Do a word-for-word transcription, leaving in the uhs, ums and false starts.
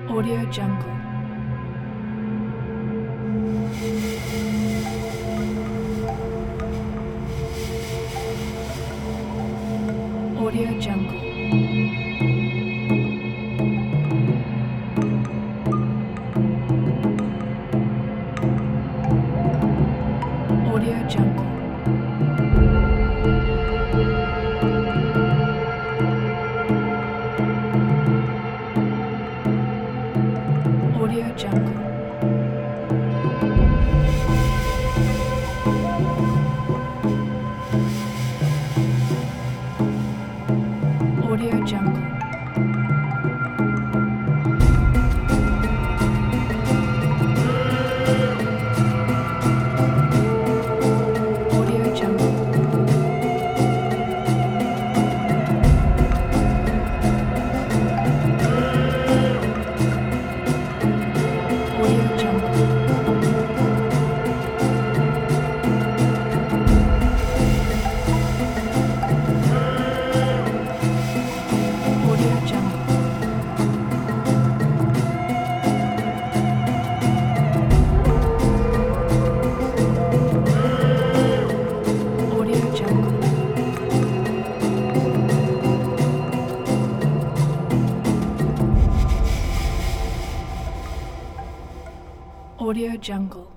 Audio Jungle. Audio Jungle. Audio Jungle. Audio Jungle. Audio Jungle. Audio Jungle. Audio Jungle. Audio Jungle. Audio Jungle. Audio Jungle.